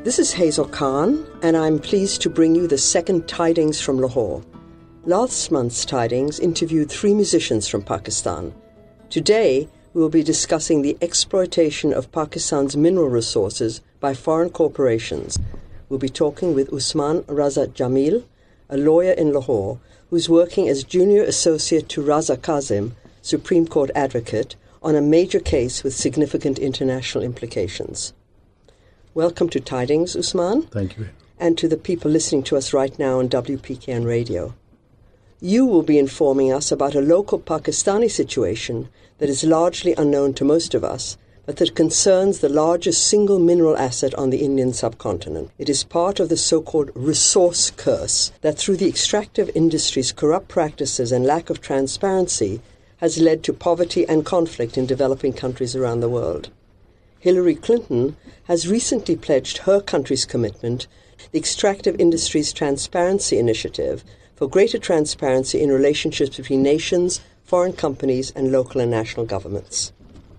This is Hazel Khan, and I'm pleased to bring you the second Tidings from Lahore. Last month's Tidings interviewed 3 musicians from Pakistan. Today, we will be discussing the exploitation of Pakistan's mineral resources by foreign corporations. We'll be talking with Usman Raza Jamil, a lawyer in Lahore, who's working as junior associate to Raza Kazim, Supreme Court advocate, on a major case with significant international implications. Welcome to Tidings, Usman. Thank you. And to the people listening to us right now on WPKN Radio. You will be informing us about a local Pakistani situation that is largely unknown to most of us, but that concerns the largest single mineral asset on the Indian subcontinent. It is part of the so-called resource curse that through the extractive industry's corrupt practices and lack of transparency has led to poverty and conflict in developing countries around the world. Hillary Clinton has recently pledged her country's commitment, the Extractive Industries Transparency Initiative, for greater transparency in relationships between nations, foreign companies, and local and national governments.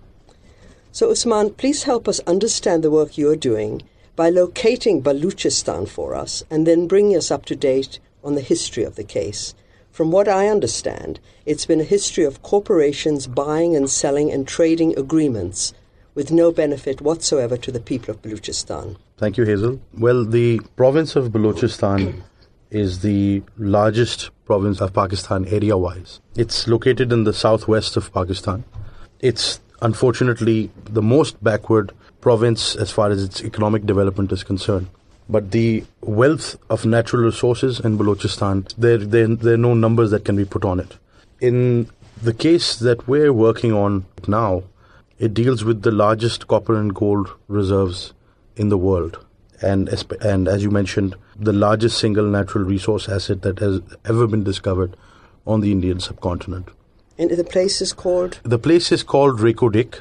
So, Usman, please help us understand the work you're doing by locating Baluchistan for us and then bringing us up to date on the history of the case. From what I understand, it's been a history of corporations buying and selling and trading agreements with no benefit whatsoever to the people of Baluchistan. Thank you, Hazel. Well, the province of Balochistan is the largest province of Pakistan area-wise. It's located in the southwest of Pakistan. It's unfortunately the most backward province as far as its economic development is concerned. But the wealth of natural resources in Balochistan, there are no numbers that can be put on it. In the case that we're working on now, it deals with the largest copper and gold reserves in the world. And as you mentioned, the largest single natural resource asset that has ever been discovered on the Indian subcontinent. And the place is called? The place is called Reko Diq.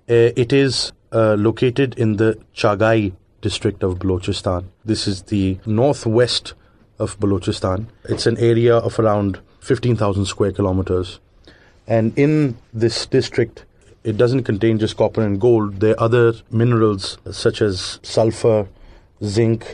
It is located in the Chagai district of Balochistan. This is the northwest of Balochistan. It's an area of around 15,000 square kilometers. And in this district, it doesn't contain just copper and gold. There are other minerals such as sulfur, zinc,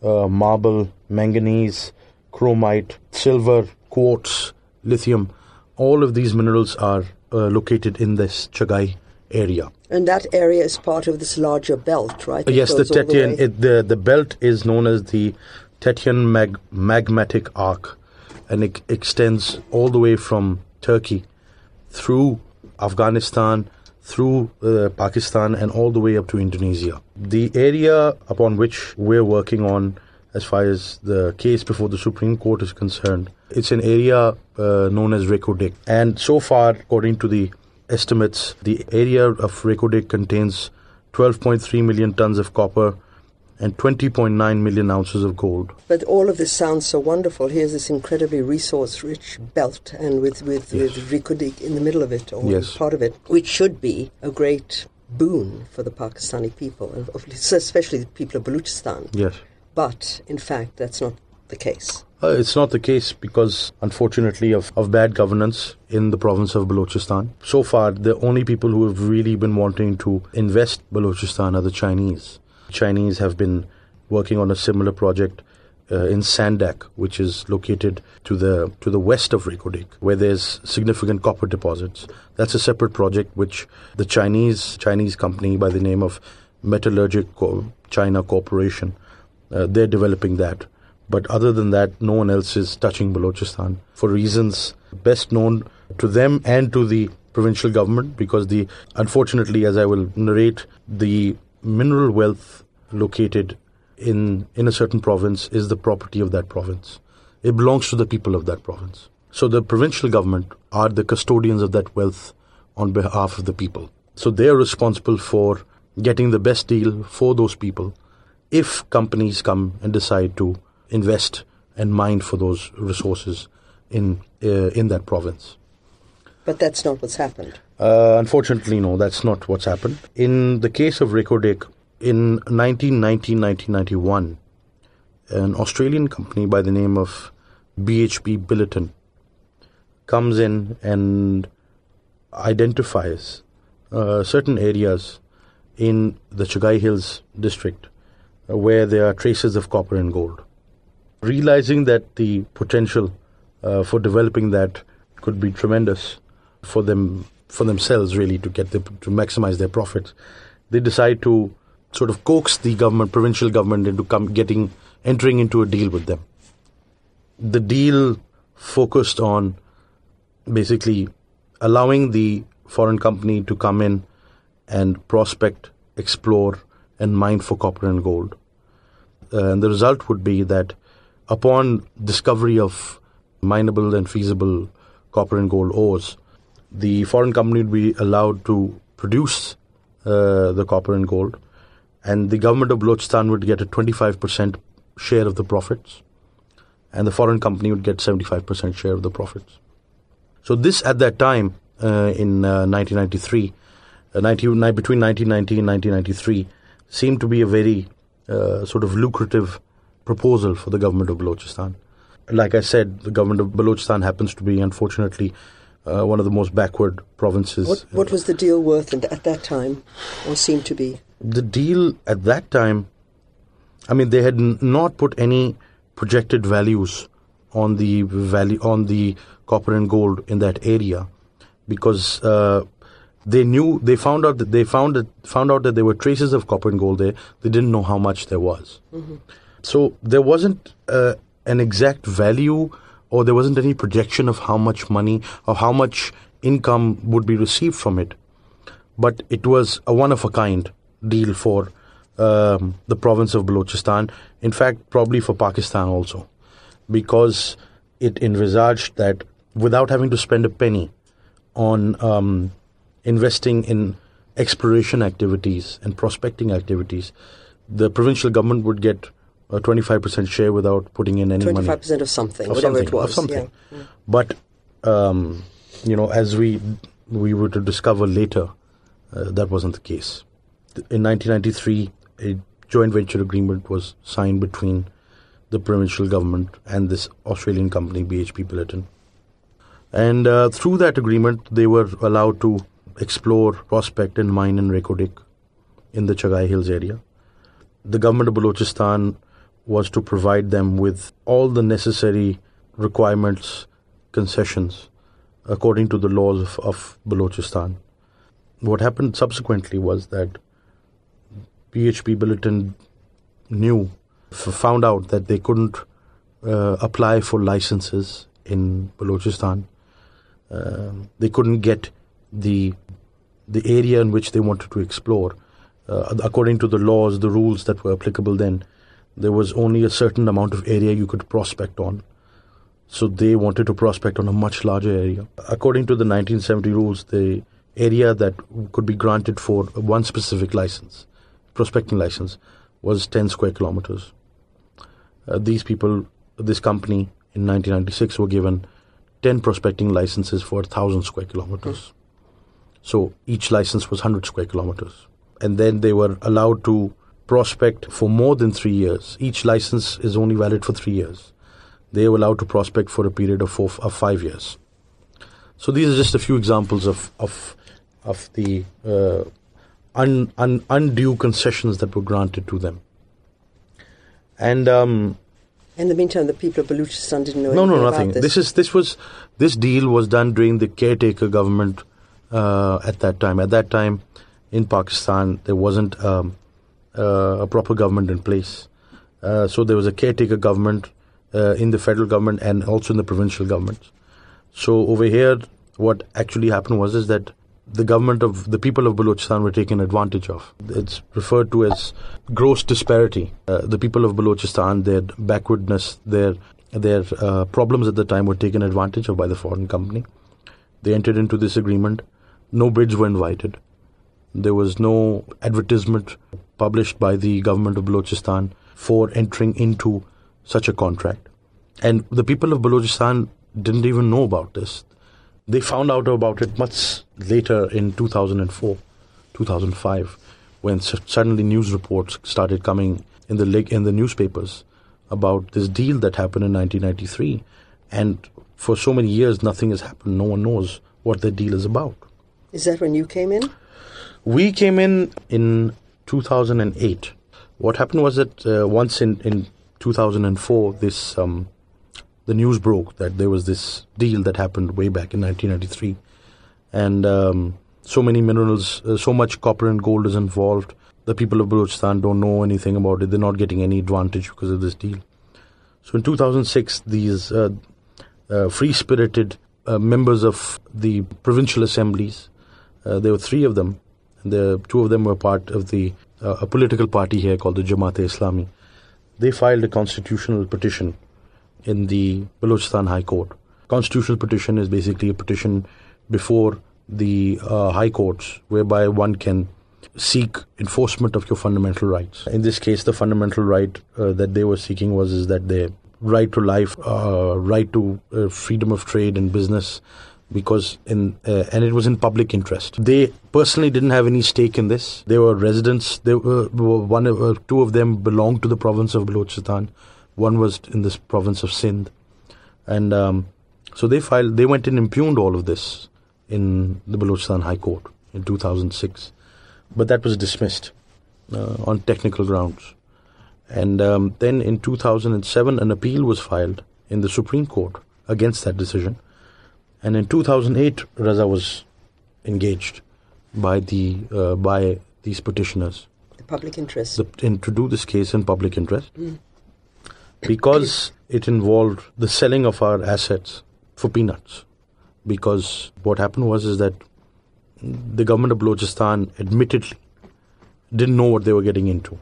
marble, manganese, chromite, silver, quartz, lithium. All of these minerals are located in this Chagai area. And that area is part of this larger belt, right? Yes, the Tethyan. The belt is known as the Tethyan magmatic arc, and it extends all the way from Turkey through Afghanistan, through Pakistan, and all the way up to Indonesia. The area upon which we're working on, as far as the case before the Supreme Court is concerned, it's an area known as Reko Diq. And so far, according to the estimates, the area of Reko Diq contains 12.3 million tons of copper and 20.9 million ounces of gold. But all of this sounds so wonderful. Here's this incredibly resource-rich belt, and with Reko Diq in the middle of it, or part of it, which should be a great boon for the Pakistani people, and especially the people of Balochistan. Yes. But, in fact, that's not the case. It's not the case because, unfortunately, of bad governance in the province of Balochistan. So far, the only people who have really been wanting to invest Balochistan are the Chinese. Chinese have been working on a similar project in Sandak, which is located to the west of Reko Diq, where there's significant copper deposits. That's a separate project which the Chinese company by the name of Metallurgic China Corporation, they're developing that. But other than that, no one else is touching Balochistan for reasons best known to them and to the provincial government, because unfortunately, as I will narrate, the mineral wealth located in a certain province is the property of that province. It belongs to the people of that province. So the provincial government are the custodians of that wealth on behalf of the people. So they are responsible for getting the best deal for those people if companies come and decide to invest and mine for those resources in that province. But that's not what's happened. Unfortunately, no, that's not what's happened. In the case of Reko Diq, in 1990-1991, an Australian company by the name of BHP Billiton comes in and identifies certain areas in the Chagai Hills district where there are traces of copper and gold. Realizing that the potential for developing that could be tremendous for themselves, really, to maximize their profits, they decide to sort of coax the provincial government into entering into a deal with them. The deal focused on basically allowing the foreign company to come in and prospect, explore, and mine for copper and gold. And the result would be that upon discovery of mineable and feasible copper and gold ores, the foreign company would be allowed to produce the copper and gold, and the government of Balochistan would get a 25% share of the profits, and the foreign company would get 75% share of the profits. So this, at that time, in 1993, between 1990 and 1993, seemed to be a very sort of lucrative proposal for the government of Balochistan. Like I said, the government of Balochistan happens to be, unfortunately, one of the most backward provinces. What was the deal worth at that time, or seemed to be? The deal at that time, I mean, they had not put any projected values on the copper and gold in that area, because they found out that there were traces of copper and gold there. They didn't know how much there was. Mm-hmm. So there wasn't an exact value, or there wasn't any projection of how much money or how much income would be received from it. But it was a one-of-a-kind deal for the province of Balochistan. In fact, probably for Pakistan also, because it envisaged that without having to spend a penny on investing in exploration activities and prospecting activities, the provincial government would get a 25% share without putting in any 25% money. 25% of something, whatever it was. Of something. Yeah. But, as we were to discover later, that wasn't the case. In 1993, a joint venture agreement was signed between the provincial government and this Australian company, BHP Billiton. And through that agreement, they were allowed to explore, prospect and mine in Reko Diq in the Chagai Hills area. The government of Balochistan was to provide them with all the necessary requirements, concessions, according to the laws of Balochistan. What happened subsequently was that BHP Billiton found out that they couldn't apply for licenses in Balochistan. They couldn't get the area in which they wanted to explore. According to the laws, the rules that were applicable then, there was only a certain amount of area you could prospect on. So they wanted to prospect on a much larger area. According to the 1970 rules, the area that could be granted for one specific license, prospecting license, was 10 square kilometers. This company in 1996 were given 10 prospecting licenses for 1,000 square kilometers. So each license was 100 square kilometers. And then they were allowed to prospect for more than 3 years. Each license is only valid for 3 years. They were allowed to prospect for a period of 5 years. So these are just a few examples of the undue concessions that were granted to them. And in the meantime, the people of Balochistan didn't know anything about nothing. This. This deal was done during the caretaker government at that time. At that time, in Pakistan, there wasn't a proper government in place. So there was a caretaker government in the federal government and also in the provincial government. So over here, what actually happened was that the people of Balochistan were taken advantage of. It's referred to as gross disparity. The people of Balochistan, their backwardness, their problems at the time were taken advantage of by the foreign company. They entered into this agreement. No bids were invited. There was no advertisement published by the government of Balochistan for entering into such a contract. And the people of Balochistan didn't even know about this. They found out about it much later in 2004, 2005, when suddenly news reports started coming in the newspapers about this deal that happened in 1993. And for so many years, nothing has happened. No one knows what the deal is about. Is that when you came in? We came in 2008. What happened was that once in 2004, the news broke that there was this deal that happened way back in 1993. And so many minerals, so much copper and gold is involved. The people of Balochistan don't know anything about it. They're not getting any advantage because of this deal. So in 2006, these free-spirited members of the provincial assemblies, there were 3 of them, and 2 of them were part of a political party here called the Jamaat-e-Islami. They filed a constitutional petition in the Balochistan High Court. Constitutional petition is basically a petition before the high courts whereby one can seek enforcement of your fundamental rights. In this case, the fundamental right that they were seeking is that their right to life, right to freedom of trade and business, because and it was in public interest. They personally didn't have any stake in this. They were residents. They were 2 of them belonged to the province of Balochistan. One was in this province of Sindh, and so they went and impugned all of this in the Balochistan High Court in 2006, but that was dismissed on technical grounds. And then in 2007, an appeal was filed in the Supreme Court against that decision. And in 2008, Raza was engaged by these petitioners. The public interest. To do this case in public interest. Because it involved the selling of our assets for peanuts. Because what happened was that the government of Balochistan admittedly didn't know what they were getting into.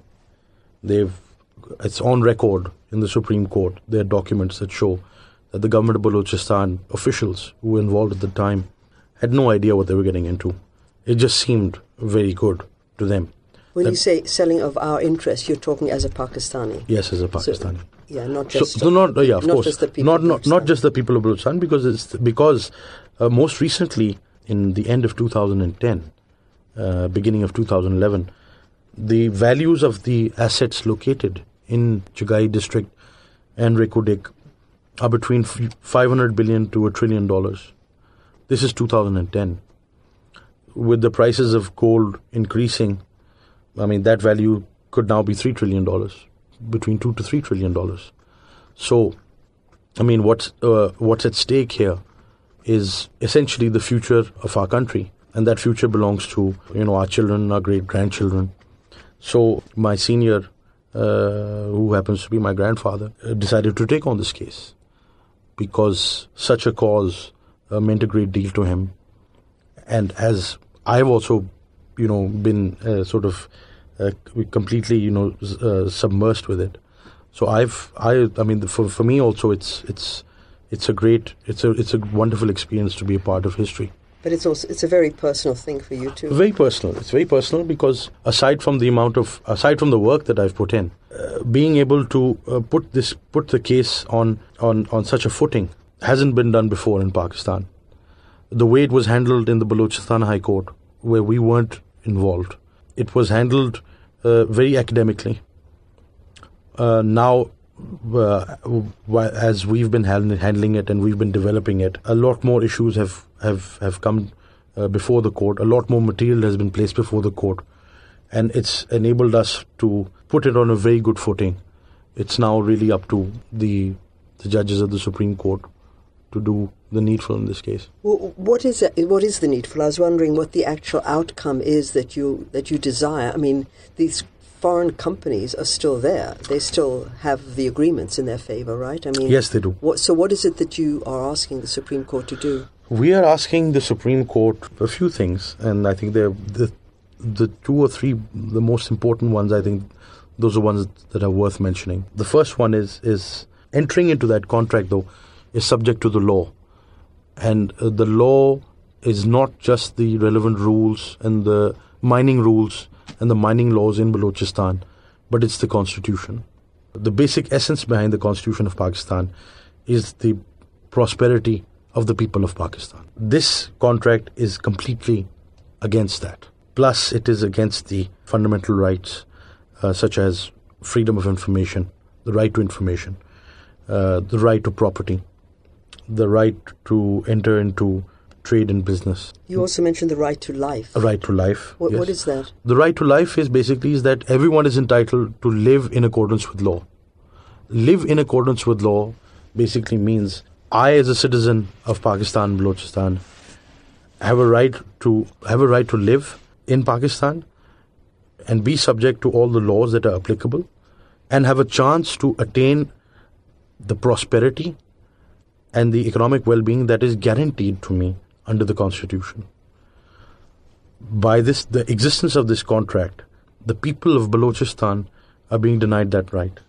It's on record in the Supreme Court. There are documents that show that the government of Balochistan officials who were involved at the time had no idea what they were getting into. It just seemed very good to them. When you say selling of our interests, you're talking as a Pakistani? Yes, as a Pakistani. So, not just of course. Just the people not just the people of Balochistan, because most recently, in the end of 2010, beginning of 2011, the values of the assets located in Chagai district and Reko are between $500 billion to $1 trillion. This is 2010. With the prices of gold increasing, that value could now be $3 trillion, between $2 to $3 trillion. So, what's at stake here is essentially the future of our country, and that future belongs to our children, our great-grandchildren. So my senior, who happens to be my grandfather, decided to take on this case because such a cause meant a great deal to him. And as I've also, been completely, submersed with it. So for me also, it's a wonderful experience to be a part of history. But it's a very personal thing for you too. Very personal. It's very personal because aside from the work that I've put in, being able to put the case on such a footing hasn't been done before in Pakistan. The way it was handled in the Balochistan High Court, where we weren't involved, it was handled very academically. Now, as we've been handling it and we've been developing it, a lot more issues have come before the court. A lot more material has been placed before the court, and it's enabled us to put it on a very good footing. It's now really up to the judges of the Supreme Court to do the needful in this case. Well, what is the needful? I was wondering what the actual outcome is that you desire. These foreign companies are still there. They still have the agreements in their favor, right? Yes, they do. So what is it that you are asking the Supreme Court to do? We are asking the Supreme Court a few things, and I think they're the 2 or 3 the most important ones. I think those are ones that are worth mentioning. The first one is entering into that contract, though, is subject to the law. And the law is not just the relevant rules and the mining rules and the mining laws in Balochistan, but it's the Constitution. The basic essence behind the Constitution of Pakistan is the prosperity of the people of Pakistan. This contract is completely against that. Plus, it is against the fundamental rights such as freedom of information, the right to information, the right to property, the right to enter into trade and business. You also mentioned the right to life. A right to life. What yes. is that? The right to life is that everyone is entitled to live in accordance with law. Live in accordance with law basically means I, as a citizen of Pakistan, Balochistan, have a right to live in Pakistan and be subject to all the laws that are applicable, and have a chance to attain the prosperity and the economic well-being that is guaranteed to me under the Constitution. By the existence of this contract, the people of Balochistan are being denied that right.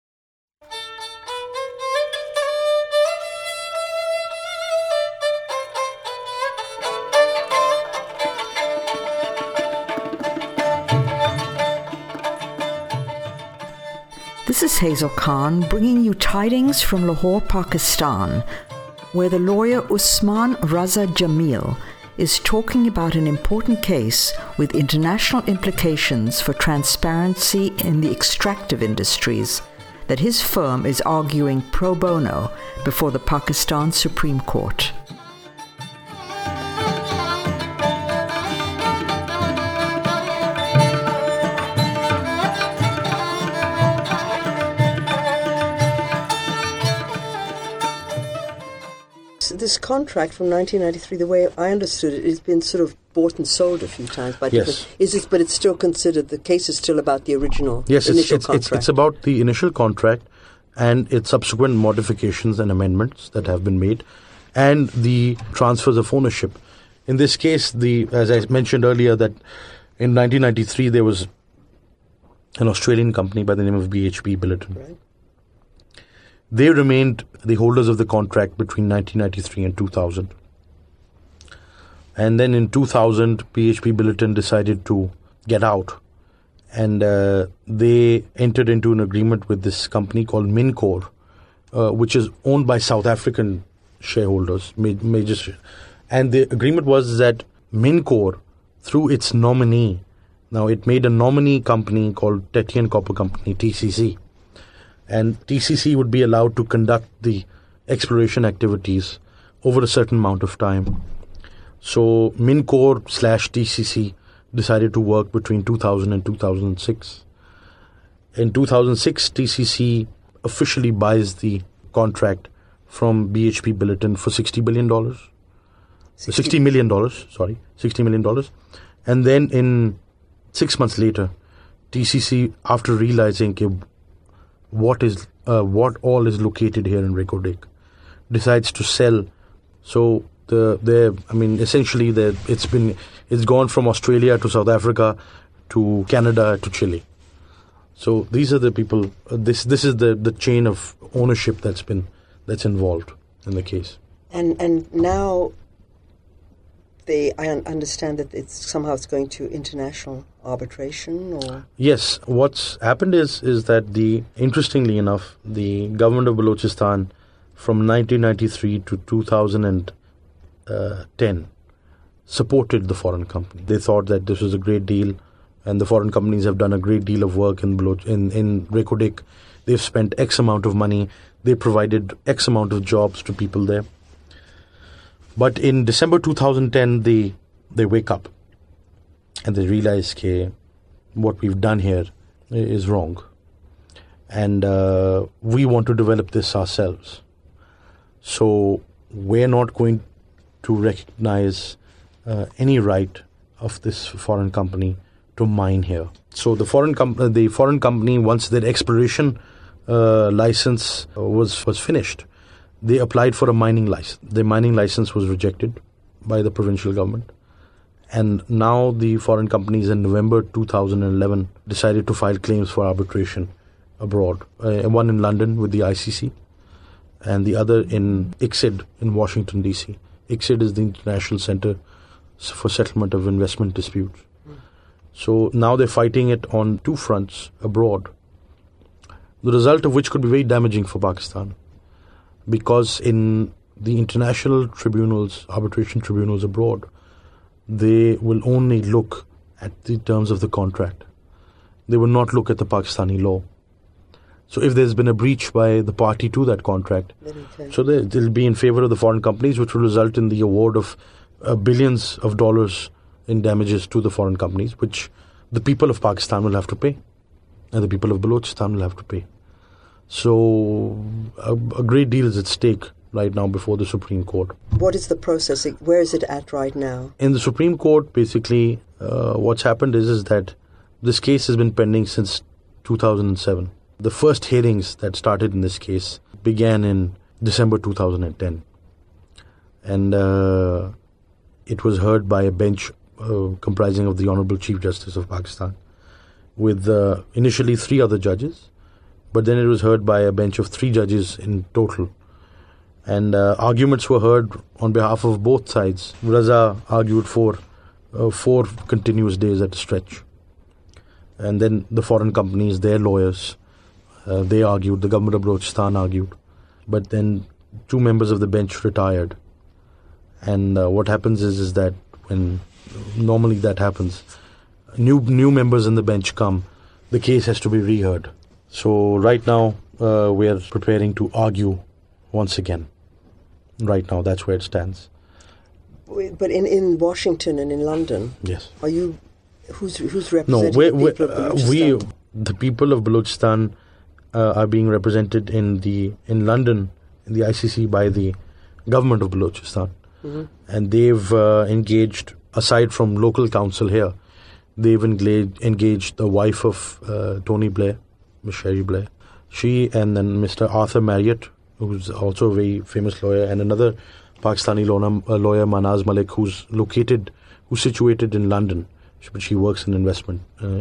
This is Hazel Khan bringing you tidings from Lahore, Pakistan, where the lawyer Usman Raza Jamil is talking about an important case with international implications for transparency in the extractive industries that his firm is arguing pro bono before the Pakistan Supreme Court. This contract from 1993, the way I understood it, it's been sort of bought and sold a few times by yes. different. But it's still considered, the case is still about the original initial contract. It's about the initial contract and its subsequent modifications and amendments that have been made, and the transfers of ownership. In this case, as I mentioned earlier, that in 1993 there was an Australian company by the name of BHP Billiton. Right. They remained the holders of the contract between 1993 and 2000. And then in 2000, BHP Billiton decided to get out. And they entered into an agreement with this company called Mincor, which is owned by South African shareholders, major. And the agreement was that Mincor, through its nominee, now it made a nominee company called Tetian Copper Company, TCC. And TCC would be allowed to conduct the exploration activities over a certain amount of time. So Mincor / TCC decided to work between 2000 and 2006. In 2006, TCC officially buys the contract from BHP Billiton for $60 million. $60 million. And then in 6 months later, TCC, after realizing what all is located here in Reko Diq, decides to sell. So essentially it's gone from Australia to South Africa to Canada to Chile. So these are the people. This is the chain of ownership that's involved in the case. And now I understand that it's going to international arbitration, or? Yes, what's happened is that interestingly enough, the government of Balochistan from 1993 to 2010 supported the foreign company. They thought that this was a great deal, and the foreign companies have done a great deal of work in Reko Diq. They've spent X amount of money. They provided X amount of jobs to people there. But in December 2010, they wake up and they realize that what we've done here is wrong. And we want to develop this ourselves. So we're not going to recognize any right of this foreign company to mine here. So the foreign company, once their exploration license was finished, they applied for a mining license. The mining license was rejected by the provincial government. And now the foreign companies in November 2011 decided to file claims for arbitration abroad. One in London with the ICC and the other in ICSID in Washington, D.C. ICSID is the International Center for Settlement of Investment Disputes. So now they're fighting it on two fronts abroad, the result of which could be very damaging for Pakistan. Because in the international tribunals, arbitration tribunals abroad, they will only look at the terms of the contract. They will not look at the Pakistani law. So if there's been a breach by the party to that contract, so they'll be in favor of the foreign companies, which will result in the award of billions of dollars in damages to the foreign companies, which the people of Pakistan will have to pay, and the people of Balochistan will have to pay. So a great deal is at stake right now before the Supreme Court. What is the process? Where is it at right now? In the Supreme Court, basically, what's happened is that this case has been pending since 2007. The first hearings that started in this case began in December 2010. And it was heard by a bench comprising of the Honorable Chief Justice of Pakistan, with initially 3 other judges, but then it was heard by a bench of 3 judges in total. And arguments were heard on behalf of both sides. Raza argued for 4 continuous days at a stretch. And then the foreign companies, their lawyers, they argued, the government of Balochistan argued. But then 2 members of the bench retired. And what happens is that when normally that happens, new members in the bench come, the case has to be reheard. So right now we are preparing to argue once again. Right now, that's where it stands. But in Washington and in London, yes, are you? Who's representing the people of Balochistan? The people of Balochistan are being represented in London in the ICC by the government of Balochistan, and they've engaged, aside from local counsel here, they've engaged the wife of Tony Blair, Miss Sherry Blair, she, and then Mr. Arthur Marriott, who's also a very famous lawyer, and another Pakistani lawyer, Manaz Malik, who's situated in London, but she works in investment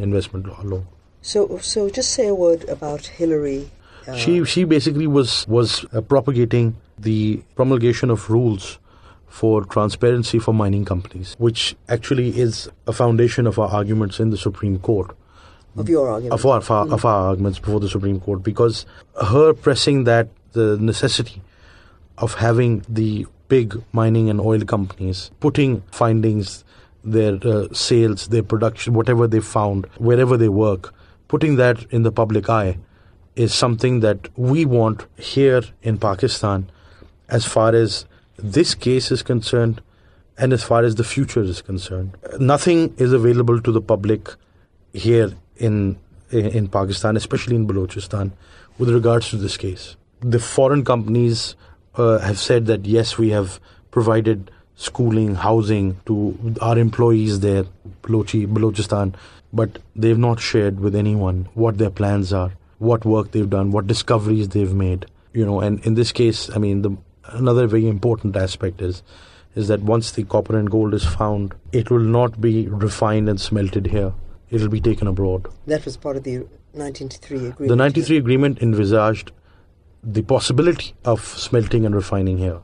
law. So just say a word about Hillary. She basically was propagating the promulgation of rules for transparency for mining companies, which actually is a foundation of our arguments in the Supreme Court. Of your arguments? Of our arguments before the Supreme Court, because her pressing that the necessity of having the big mining and oil companies putting findings, their sales, their production, whatever they found, wherever they work, putting that in the public eye is something that we want here in Pakistan as far as this case is concerned and as far as the future is concerned. Nothing is available to the public here in Pakistan, especially in Balochistan, with regards to this case. The foreign companies have said that yes, we have provided schooling, housing to our employees there, Balochistan, but they've not shared with anyone what their plans are, what work they've done, what discoveries they've made. And in this case, I mean, another very important aspect is that once the copper and gold is found, it will not be refined and smelted here. It will be taken abroad. That was part of the 1993 agreement. The 1993 agreement envisaged the possibility of smelting and refining here.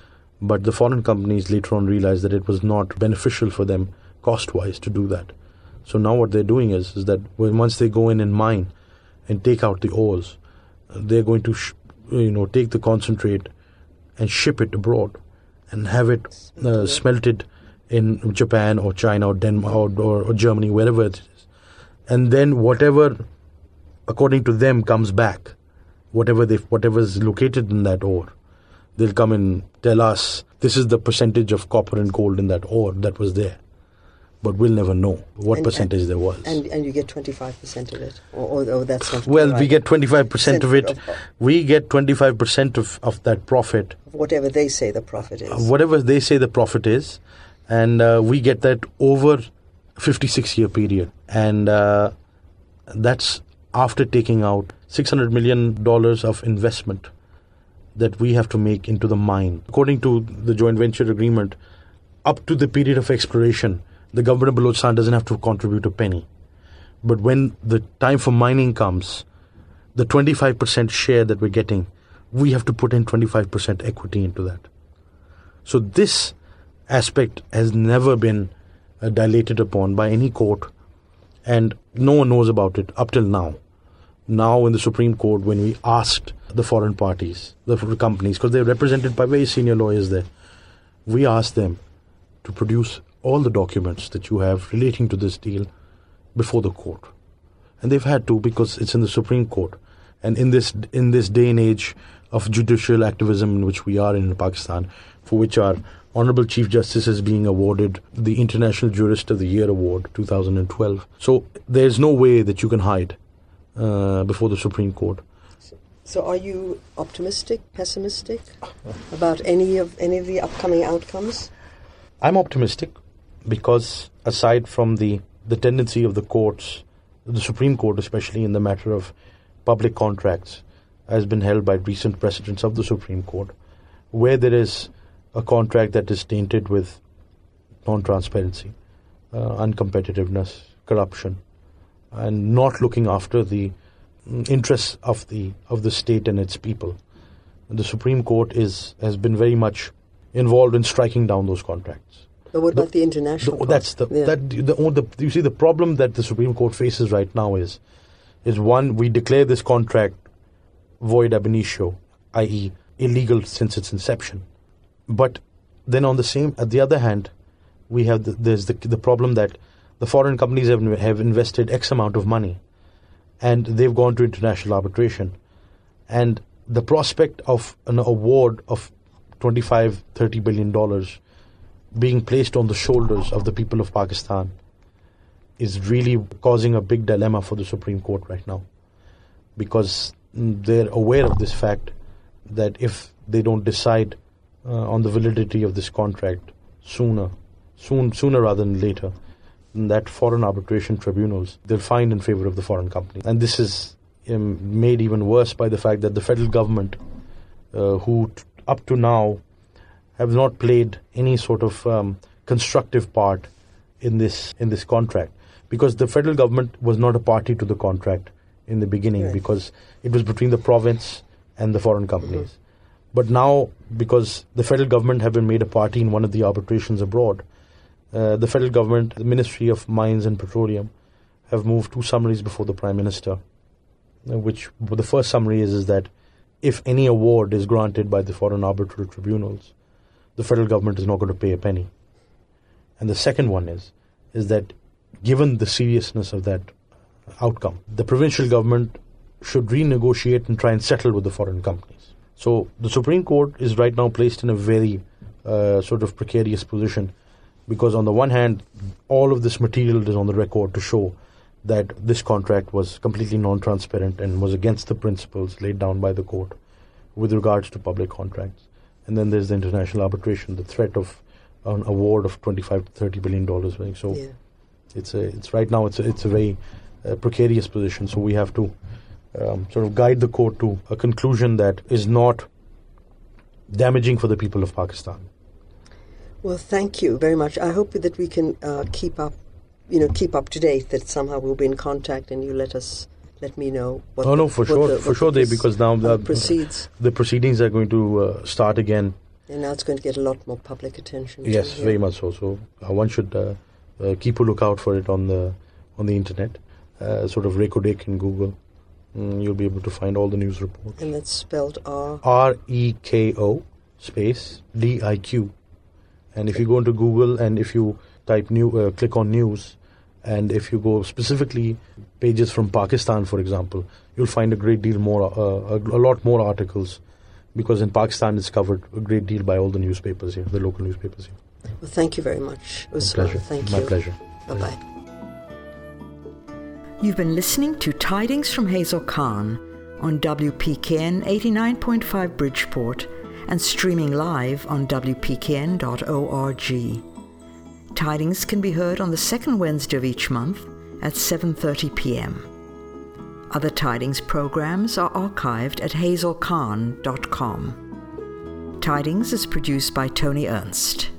But the foreign companies later on realized that it was not beneficial for them cost-wise to do that. So now what they're doing is that once they go in and mine and take out the ores, they're going to take the concentrate and ship it abroad and have it smelted in Japan or China or Denmark or Germany, wherever it is. And then whatever, according to them, comes back, whatever's located in that ore, they'll come and tell us this is the percentage of copper and gold in that ore that was there. But we'll never know what percentage there was. And you get 25% of it? Or that's not well, right. We get 25% of it. We get 25% of that profit. Whatever they say the profit is. Whatever they say the profit is. And we get that over a 56-year period. And that's after taking out $600 million of investment that we have to make into the mine. According to the joint venture agreement, up to the period of exploration, the government of Balochistan doesn't have to contribute a penny. But when the time for mining comes, the 25% share that we're getting, we have to put in 25% equity into that. So this aspect has never been dilated upon by any court, and no one knows about it up till now. Now in the Supreme Court, when we asked the foreign parties, the companies, because they're represented by very senior lawyers there, we asked them to produce all the documents that you have relating to this deal before the court. And they've had to, because it's in the Supreme Court. And in this day and age of judicial activism in which we are in Pakistan, for which our Honorable Chief Justice is being awarded the International Jurist of the Year Award 2012. So there's no way that you can hide before the Supreme Court. So are you optimistic, pessimistic about any of the upcoming outcomes? I'm optimistic because aside from the tendency of the courts, the Supreme Court especially in the matter of public contracts has been held by recent precedents of the Supreme Court, where there is a contract that is tainted with non-transparency, uncompetitiveness, corruption, and not looking after the interests of the state and its people. The Supreme Court has been very much involved in striking down those contracts. But what about the international? You see, the problem that the Supreme Court faces right now is one, we declare this contract void ab initio, i.e. illegal since its inception. But then at the other hand, we have there's the problem that the foreign companies have invested X amount of money and they've gone to international arbitration. And the prospect of an award of $25-30 billion being placed on the shoulders of the people of Pakistan is really causing a big dilemma for the Supreme Court right now, because they're aware of this fact that if they don't decide on the validity of this contract sooner rather than later, that foreign arbitration tribunals, they'll find in favor of the foreign company. And this is made even worse by the fact that the federal government, who up to now have not played any sort of constructive part in this contract, because the federal government was not a party to the contract in the beginning, right, because it was between the province and the foreign companies. Mm-hmm. But now, because the federal government have been made a party in one of the arbitrations abroad, the federal government, the Ministry of Mines and Petroleum, have moved 2 summaries before the Prime Minister, which the first summary is that if any award is granted by the foreign arbitral tribunals, the federal government is not going to pay a penny. And the second one is that given the seriousness of that outcome, the provincial government should renegotiate and try and settle with the foreign companies. So the Supreme Court is right now placed in a very sort of precarious position, because on the one hand, all of this material is on the record to show that this contract was completely non-transparent and was against the principles laid down by the court with regards to public contracts. And then there's the international arbitration, the threat of an award of $25-30 billion. So yeah, it's right now it's a very precarious position. So we have to sort of guide the court to a conclusion that is not damaging for the people of Pakistan. Well, thank you very much. I hope that we can keep up to date, that somehow we'll be in contact and you let me know what because now the proceedings are going to start again. And now it's going to get a lot more public attention. Yes, very much so. So one should keep a lookout for it on the internet, sort of Reko in Google. You'll be able to find all the news reports. And that's spelled REKO space DIQ. And if you go into Google and if you type click on news, and if you go specifically pages from Pakistan, for example, you'll find a great deal more, a lot more articles, because in Pakistan it's covered a great deal by all the newspapers here, the local newspapers here. Well, thank you very much. It was a pleasure. Thank you. My pleasure. Bye-bye. You've been listening to Tidings from Hazel Khan on WPKN 89.5 Bridgeport and streaming live on wpkn.org. Tidings can be heard on the second Wednesday of each month at 7:30 p.m. Other Tidings programs are archived at hazelkhan.com. Tidings is produced by Tony Ernst.